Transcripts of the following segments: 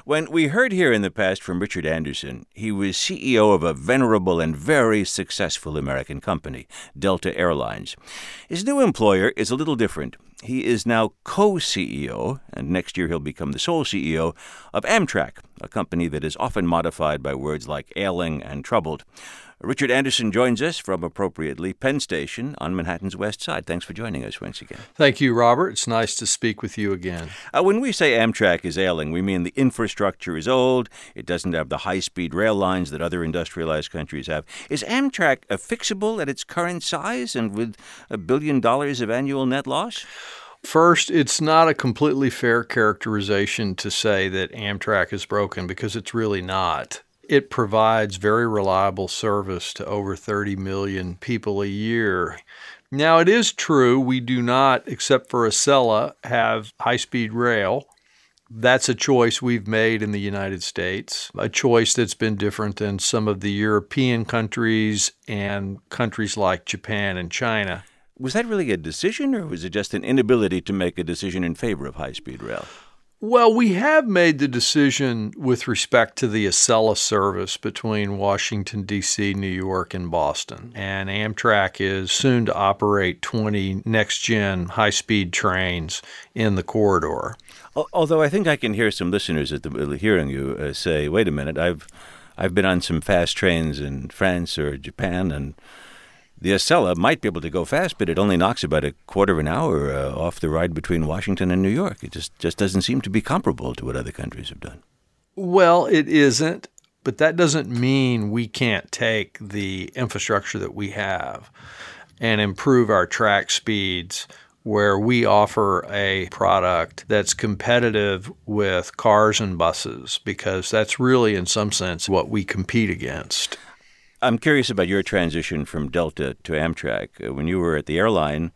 When we heard here in the past from Richard Anderson, he was CEO of a venerable and very successful American company, Delta Airlines. His new employer is a little different. He is now co-CEO, and next year he'll become the sole CEO, of Amtrak, a company that is often modified by words like ailing and troubled. Richard Anderson joins us from, appropriately, Penn Station on Manhattan's West Side. Thanks for joining us once again. Thank you, Robert. It's nice to speak with you again. When we say Amtrak is ailing, we mean the infrastructure is old. It doesn't have the high-speed rail lines that other industrialized countries have. Is Amtrak fixable at its current size and with $1 billion of annual net loss? First, it's not a completely fair characterization to say that Amtrak is broken because it's really not. It provides very reliable service to over 30 million people a year. Now, it is true we do not, except for Acela, have high-speed rail. That's a choice we've made in the United States, a choice that's been different than some of the European countries and countries like Japan and China. Was that really a decision, or was it just an inability to make a decision in favor of high-speed rail? Well, we have made the decision with respect to the Acela service between Washington, D.C., New York, and Boston. And Amtrak is soon to operate 20 next-gen high-speed trains in the corridor. Although I think I can hear some listeners hearing you say, wait a minute, I've been on some fast trains in France or Japan, and the Acela might be able to go fast, but it only knocks about a quarter of an hour off the ride between Washington and New York. It just doesn't seem to be comparable to what other countries have done. Well, it isn't, but that doesn't mean we can't take the infrastructure that we have and improve our track speeds where we offer a product that's competitive with cars and buses, because that's really, in some sense, what we compete against. I'm curious about your transition from Delta to Amtrak. When you were at the airline,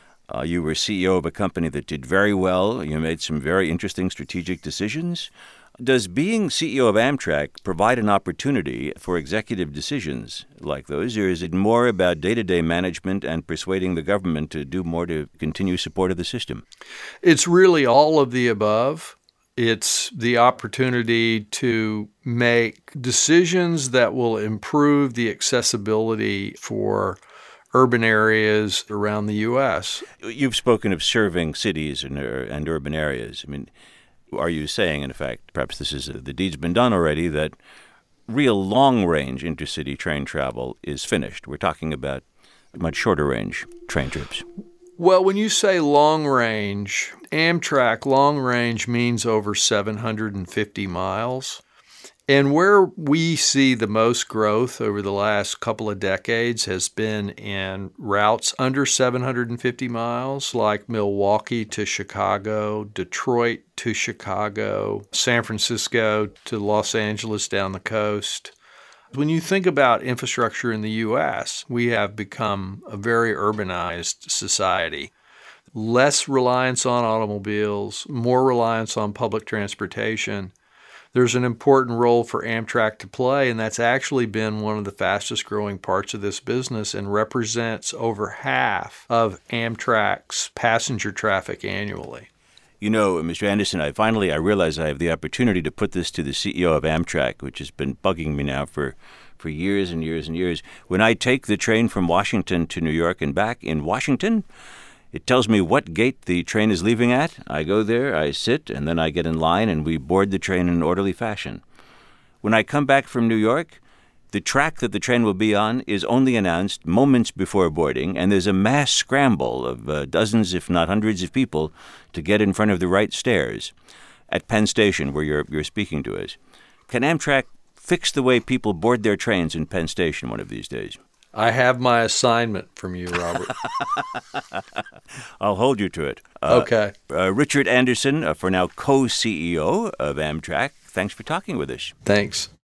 you were CEO of a company that did very well. You made some very interesting strategic decisions. Does being CEO of Amtrak provide an opportunity for executive decisions like those, or is it more about day-to-day management and persuading the government to do more to continue support of the system? It's really all of the above. It's the opportunity to make decisions that will improve the accessibility for urban areas around the U.S. You've spoken of serving cities and urban areas. I mean, are you saying, in fact, perhaps the deed's been done already, that real long-range intercity train travel is finished? We're talking about much shorter-range train trips. Well, when you say long range, Amtrak long range means over 750 miles. And where we see the most growth over the last couple of decades has been in routes under 750 miles, like Milwaukee to Chicago, Detroit to Chicago, San Francisco to Los Angeles down the coast. When you think about infrastructure in the U.S., we have become a very urbanized society. Less reliance on automobiles, more reliance on public transportation. There's an important role for Amtrak to play, and that's actually been one of the fastest growing parts of this business and represents over half of Amtrak's passenger traffic annually. You know, Mr. Anderson, I realize I have the opportunity to put this to the CEO of Amtrak, which has been bugging me now for years and years and years. When I take the train from Washington to New York and back in Washington, it tells me what gate the train is leaving at. I go there, I sit, and then I get in line, and we board the train in an orderly fashion. When I come back from New York, the track that the train will be on is only announced moments before boarding, and there's a mass scramble of dozens, if not hundreds of people to get in front of the right stairs at Penn Station, where you're speaking to us. Can Amtrak fix the way people board their trains in Penn Station one of these days? I have my assignment from you, Robert. I'll hold you to it. Okay. Richard Anderson, for now co-CEO of Amtrak, thanks for talking with us. Thanks.